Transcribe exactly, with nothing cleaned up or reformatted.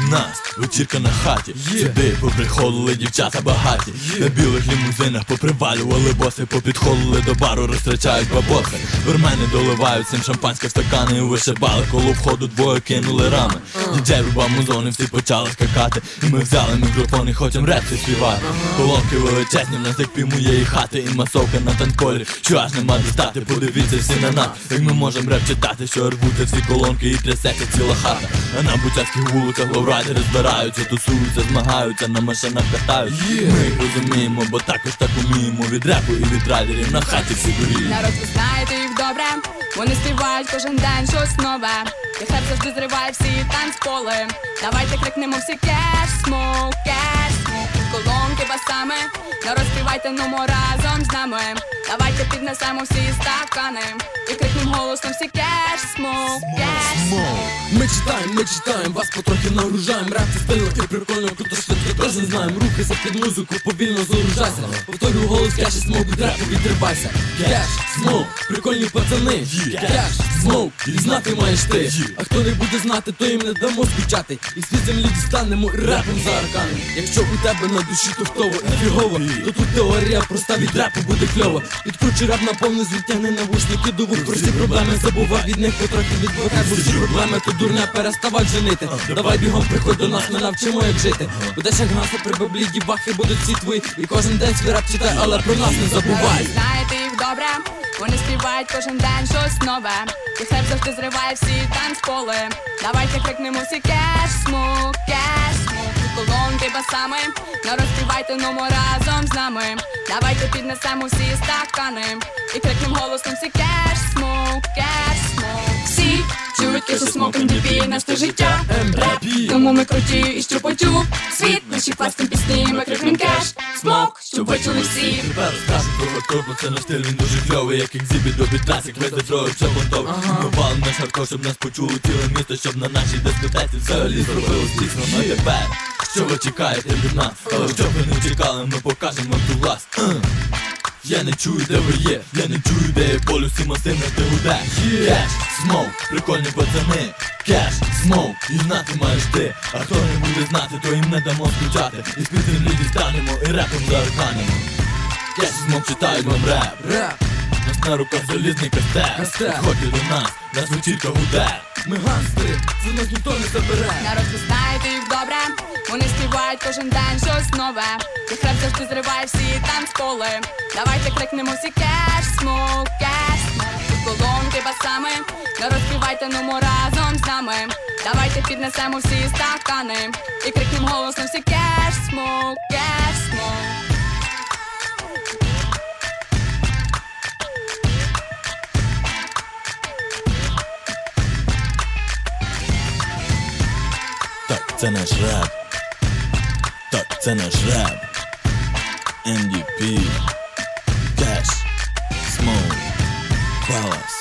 нас, вечірка на хаті. Сюди поприходили дівчата багаті. На білих лімузинах попривалювали боси, попідходили до бару, розтрачають бабоси. Бармени доливають всім шампанське в стакани, вишибали коло входу, двоє кинули рами. Діджей рубав музони, всі почали скакати. І ми взяли мікрофон і хочем репси співати. Колонки величезні, в нас як пів моєї хати. І масовка на танколі, що аж нема достати. Подивіться всі на нас, як ми можем реп читати. Що рвуться всі колонки і трясеться ціла хата. А на бучацьких вулицях ловрайдери збираються, тусуються, змагаються, на машинах катають. Ми їх розуміємо, бо також так уміємо. Від репу і від райдерів на хаті всі горіють. Народ, ви знаєте їх добре, вони співають кожен день щось нове. І хеп завжди зриває всі танцполи. Давайте крикнемо всі кеш, смоук, кеш, смоук. Колонки басами, народ, співайте, нумо разом з нами. Давайте піднесемо всі стакани і крикнемо голосно всі кеш, смоук, кеш, смоук. Ми читаємо, ми читаємо, вас потрохи нагружаємо. Реп це стильно і прикольно, круто, швидко, теж не знаємо. Рухайся під музику, повільно загружайся. Повторюю голос, кеш і смоук, від репу відривайся. Кеш, смоук, прикольні пацани. Кеш, смоук, і знати маєш ти. А хто не буде знати, то їм не дамо скучати. І з-під землі дістанемо репом за арканом. Якщо у тебе на душі туфтово і фігово, то тут теорія проста, від репу буде кльово. Підкручуй реп на повну, звідтягни навушники до вух. Про всі проблеми забувай, від них потрохи відвикай. Бо всі проблеми то дурня, переставай женити. Давай бігом приходь до нас, ми навчимо як жити. Будеш як гасло при баблі, дібахи будуть всі твої. І кожен день свій реп читай, але про нас не забувай. Знаєте їх добре, вони співають кожен день щось нове. І хеп завжди зриває всі танцполи. Давайте крикнемо всі кеш, смоук, кеш, смоук. Колонки басами, народ, співайте, нумо разом з нами. Давайте піднесемо всі стакани і крикнемо голосно всі кеш, смоук, кеш, смоук. Всі чують кеш і смоук, ем ді пі, наш те життя. Реп, тому ми круті і щупотю. Світ, наші пластим пісні, ми крикнем кеш, смоук, щоб ви чули всі. Тепер розкажу про хардкор, бо це наш стиль, він дуже кльовий, як екзибіт до бітрасик. Весь застроїв, що понтовий. Ми валим наш хардкор, щоб нас почуло ціле місто, щоб на нашій дискотеці взагалі зробилось дійсно. Ну і тепер, що ви чекаєте від нас? Але щоб ви не чекали, ми покажемо вам ту власть. Я не чую, де ви є, я не чую, де є полюс і масивне ти гуде. Кеш, смоук, прикольні пацани. Кеш, смоук, і знати маєш ти. А хто не буде знати, то їм не дамо скучати. І з-під землі дістанемо і репом зарканемо. Кеш і смоук читають вам реп. Реп, Нас на руках залізний кастет. Кастет. Підходьте до нас, нас вечірка гуде. ми гангстери, це нас ніхто не забере. Народ, ви знаєте їх добре, вони співають кожен день щось нове. І хеп завжди зриває всі танцполи. Давайте крикнемо всі кеш, смоук, кеш, смоук. Колонки басами, народ, співайте, нумо разом з нами. Давайте піднесемо всі стакани і крикнемо голосно всі кеш, смоук, кеш, смоук. Так, це наш реп. Так, це наш реп. ем ді пі, Кеш, Смоук, Palace.